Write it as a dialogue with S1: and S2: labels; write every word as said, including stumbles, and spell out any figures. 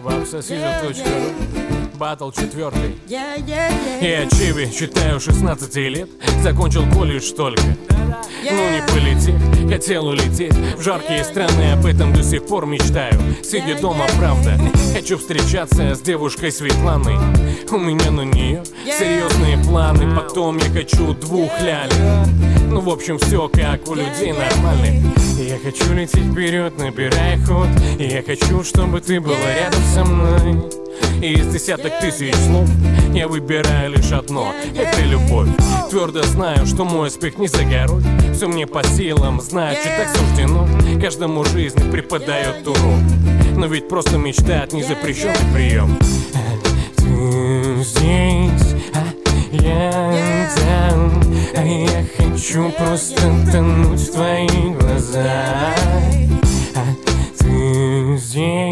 S1: вапсосиза точка ру. Батл четвертый. Я Чиви, читаю шестнадцати лет. Закончил колледж только. Ну не полететь, хотел улететь в жаркие страны, об этом до сих пор мечтаю. Сидя дома, правда, хочу встречаться с девушкой Светланой. У меня на нее серьезные планы. Потом я хочу двух лялек. Ну в общем все как у людей нормальных. Я хочу лететь вперед, набирая ход. Я хочу, чтобы ты была рядом со мной. И из десяток тысяч слов я выбираю лишь одно — это любовь. Твердо знаю, что мой успех не за горой. Все мне по силам, значит так суждено. Каждому жизнь преподает урок. Но ведь просто мечтать не запрещенный прием. Ты здесь, а я там, а я хочу просто тонуть в твои глаза. А ты здесь.